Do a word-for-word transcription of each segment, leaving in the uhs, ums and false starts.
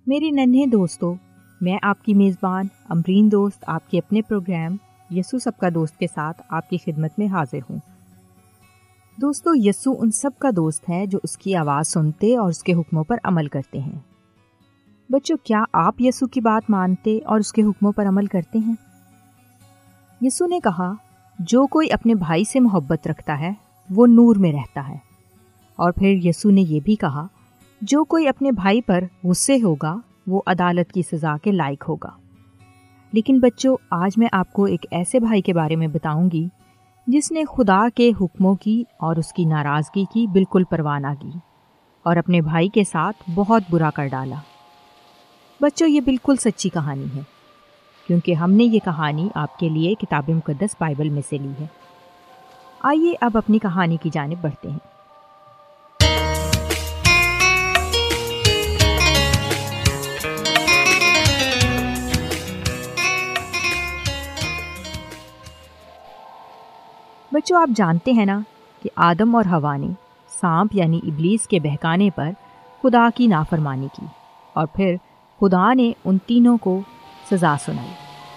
میرے ننھے دوستو، میں آپ کی میزبان امرین دوست آپ کے اپنے پروگرام یسوع سب کا دوست کے ساتھ آپ کی خدمت میں حاضر ہوں۔ دوستو، یسوع ان سب کا دوست ہے جو اس کی آواز سنتے اور اس کے حکموں پر عمل کرتے ہیں۔ بچوں، کیا آپ یسوع کی بات مانتے اور اس کے حکموں پر عمل کرتے ہیں؟ یسوع نے کہا، جو کوئی اپنے بھائی سے محبت رکھتا ہے وہ نور میں رہتا ہے۔ اور پھر یسوع نے یہ بھی کہا، جو کوئی اپنے بھائی پر غصے ہوگا وہ عدالت کی سزا کے لائق ہوگا۔ لیکن بچوں، آج میں آپ کو ایک ایسے بھائی کے بارے میں بتاؤں گی جس نے خدا کے حکموں کی اور اس کی ناراضگی کی بالکل پرواہ نہ کی اور اپنے بھائی کے ساتھ بہت برا کر ڈالا۔ بچوں، یہ بالکل سچی کہانی ہے، کیونکہ ہم نے یہ کہانی آپ کے لیے کتاب مقدس بائبل میں سے لی ہے۔ آئیے اب اپنی کہانی کی جانب بڑھتے ہیں۔ بچوں، آپ جانتے ہیں نا کہ آدم اور حوا نے سانپ یعنی ابلیس کے بہکانے پر خدا کی نافرمانی کی اور پھر خدا نے ان تینوں کو سزا سنائی۔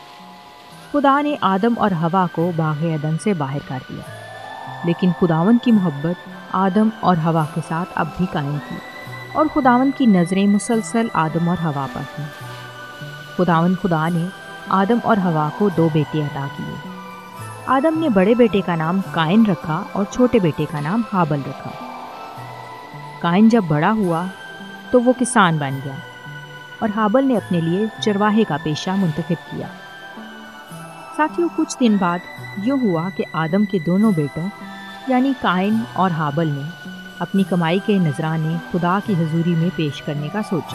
خدا نے آدم اور حوا کو باغ عدن سے باہر کر دیا، لیکن خداوند کی محبت آدم اور حوا کے ساتھ اب بھی قائم تھی اور خداوند کی نظریں مسلسل آدم اور حوا پر تھیں۔ خداوند خدا نے آدم اور حوا کو دو بیٹے عطا کیے۔ آدم نے بڑے بیٹے کا نام قائن رکھا اور چھوٹے بیٹے کا نام ہابل رکھا۔ قائن جب بڑا ہوا تو وہ کسان بن گیا اور ہابل نے اپنے لیے چرواہے کا پیشہ منتخب کیا۔ ساتھیوں، کچھ دن بعد یوں ہوا کہ آدم کے دونوں بیٹوں یعنی قائن اور ہابل نے اپنی کمائی کے نذرانے خدا کی حضوری میں پیش کرنے کا سوچا۔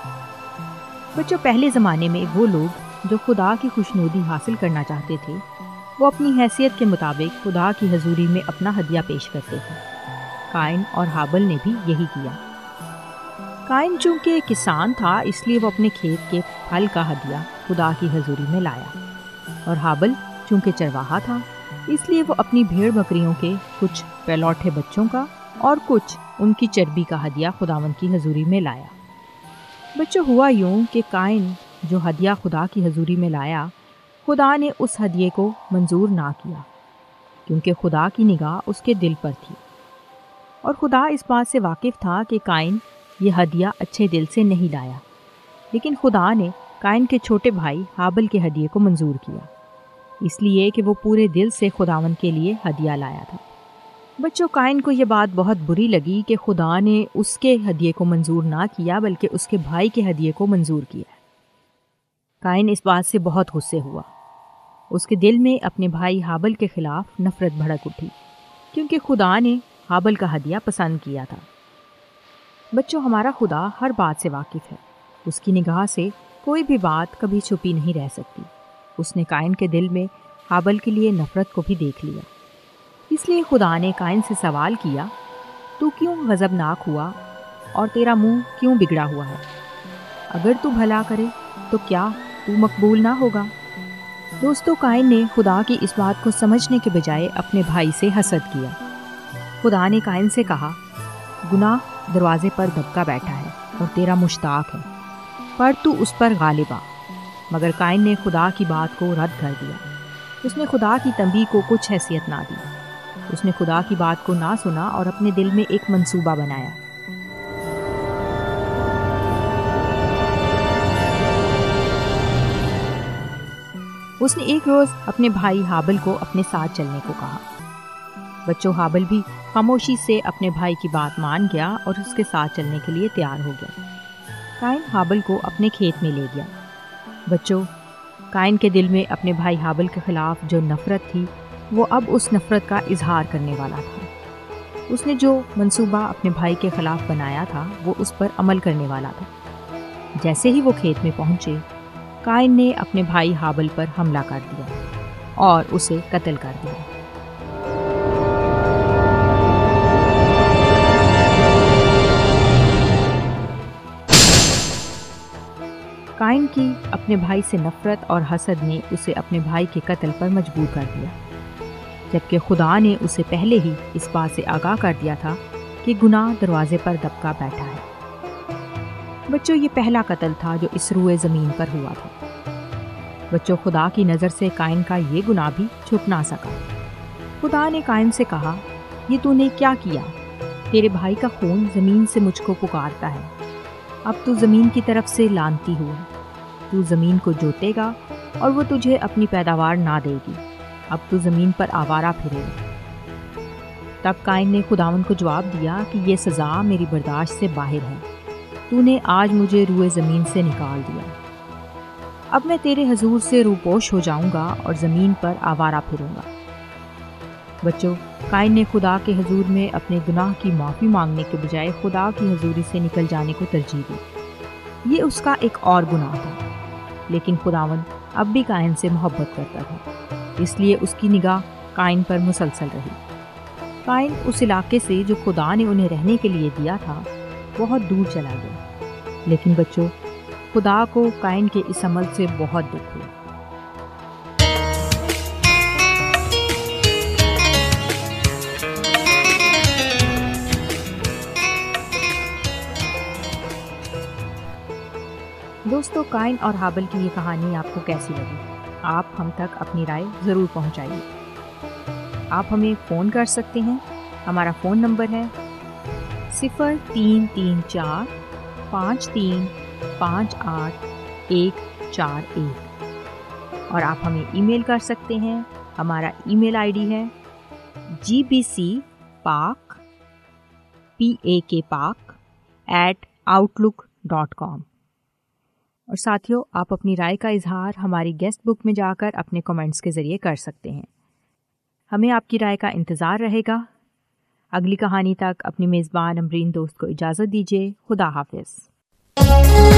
بچوں، پہلے زمانے میں وہ لوگ جو خدا کی خوشنودی حاصل کرنا چاہتے تھے وہ اپنی حیثیت کے مطابق خدا کی حضوری میں اپنا ہدیہ پیش کرتے تھے۔ قائن اور ہابل نے بھی یہی کیا۔ قائن چونکہ کسان تھا اس لیے وہ اپنے کھیت کے پھل کا ہدیہ خدا کی حضوری میں لایا، اور ہابل چونکہ چرواہا تھا اس لیے وہ اپنی بھیڑ بکریوں کے کچھ پلوٹھے بچوں کا اور کچھ ان کی چربی کا ہدیہ خداوند کی حضوری میں لایا۔ بچوں، ہوا یوں کہ قائن جو ہدیہ خدا کی حضوری میں لایا، خدا نے اس ہدیے کو منظور نہ کیا، کیونکہ خدا کی نگاہ اس کے دل پر تھی، اور خدا اس بات سے واقف تھا کہ قائن یہ ہدیہ اچھے دل سے نہیں لایا، لیکن خدا نے قائن کے چھوٹے بھائی ہابل کے ہدیے کو منظور کیا، اس لیے کہ وہ پورے دل سے خداوند کے لیے ہدیہ لایا تھا۔ بچوں، قائن کو یہ بات بہت بری لگی کہ خدا نے اس کے ہدیے کو منظور نہ کیا بلکہ اس کے بھائی کے ہدیے کو منظور کیا۔ قائن اس بات سے بہت غصے ہوا۔ اس کے دل میں اپنے بھائی ہابل کے خلاف نفرت بھڑک اٹھی، کیونکہ خدا نے ہابل کا ہدیہ پسند کیا تھا۔ بچوں، ہمارا خدا ہر بات سے واقف ہے۔ اس کی نگاہ سے کوئی بھی بات کبھی چھپی نہیں رہ سکتی۔ اس نے قائن کے دل میں ہابل کے لیے نفرت کو بھی دیکھ لیا، اس لیے خدا نے قائن سے سوال کیا، تو کیوں غضبناک ہوا اور تیرا منہ کیوں بگڑا ہوا ہے؟ اگر تو بھلا کرے تو کیا تو مقبول نہ ہوگا؟ دوستو، قائن نے خدا کی اس بات کو سمجھنے کے بجائے اپنے بھائی سے حسد کیا۔ خدا نے قائن سے کہا، گناہ دروازے پر دبکا بیٹھا ہے اور تیرا مشتاق ہے، پر تو اس پر غالب آ۔ مگر قائن نے خدا کی بات کو رد کر دیا۔ اس نے خدا کی تنبیہ کو کچھ حیثیت نہ دی۔ اس نے خدا کی بات کو نہ سنا اور اپنے دل میں ایک منصوبہ بنایا۔ اس نے ایک روز اپنے بھائی ہابل کو اپنے ساتھ چلنے کو کہا۔ بچوں، ہابل بھی خاموشی سے اپنے بھائی کی بات مان گیا اور اس کے ساتھ چلنے کے لیے تیار ہو گیا۔ قائن ہابل کو اپنے کھیت میں لے گیا۔ بچوں، قائن کے دل میں اپنے بھائی ہابل کے خلاف جو نفرت تھی وہ اب اس نفرت کا اظہار کرنے والا تھا۔ اس نے جو منصوبہ اپنے بھائی کے خلاف بنایا تھا وہ اس پر عمل کرنے والا تھا۔ جیسے ہی وہ کھیت میں پہنچے، قائن نے اپنے بھائی ہابل پر حملہ کر دیا اور اسے قتل کر دیا۔ قائن کی اپنے بھائی سے نفرت اور حسد نے اسے اپنے بھائی کے قتل پر مجبور کر دیا، جبکہ خدا نے اسے پہلے ہی اس بات سے آگاہ کر دیا تھا کہ گناہ دروازے پر دبکا بیٹھا ہے۔ بچوں، یہ پہلا قتل تھا جو اس روئے زمین پر ہوا تھا۔ بچوں، خدا کی نظر سے قائن کا یہ گناہ بھی چھپ نہ سکا۔ خدا نے قائن سے کہا، یہ تو نے کیا کیا؟ تیرے بھائی کا خون زمین سے مجھ کو پکارتا ہے۔ اب تو زمین کی طرف سے لعنتی ہوا، تو زمین کو جوتے گا اور وہ تجھے اپنی پیداوار نہ دے گی۔ اب تو زمین پر آوارہ پھرے گا۔ تب قائن نے خداوند کو جواب دیا کہ یہ سزا میری برداشت سے باہر ہے۔ تو نے آج مجھے روئے زمین سے نکال دیا۔ اب میں تیرے حضور سے روپوش ہو جاؤں گا اور زمین پر آوارہ پھروں گا۔ بچوں، قائن نے خدا کے حضور میں اپنے گناہ کی معافی مانگنے کے بجائے خدا کی حضوری سے نکل جانے کو ترجیح دی۔ یہ اس کا ایک اور گناہ تھا، لیکن خداوند اب بھی قائن سے محبت کرتا تھا، اس لیے اس کی نگاہ قائن پر مسلسل رہی۔ قائن اس علاقے سے جو خدا نے انہیں رہنے کے لیے دیا تھا بہت دور چلا گیا، لیکن بچوں، خدا کو قائن کے اس عمل سے بہت دکھ ہوا۔ دوستو، قائن اور ہابل کی یہ کہانی آپ کو کیسی لگی؟ آپ ہم تک اپنی رائے ضرور پہنچائیے۔ آپ ہمیں فون کر سکتے ہیں۔ ہمارا فون نمبر ہے صفر تین تین چار پانچ تین پانچ آٹھ ایک چار ایک، اور آپ ہمیں ای میل کر سکتے ہیں۔ ہمارا ای میل آئی ڈی ہے جی بی سی پاک پی A K Pak at Outlook dot com. اور ساتھیوں، آپ اپنی رائے کا اظہار ہماری گیسٹ بک میں جا کر اپنے کمنٹس کے ذریعے کر سکتے ہیں۔ ہمیں آپ کی رائے کا انتظار رہے گا۔ اگلی کہانی تک اپنی میزبان امرین دوست کو اجازت دیجیے۔ خدا حافظ۔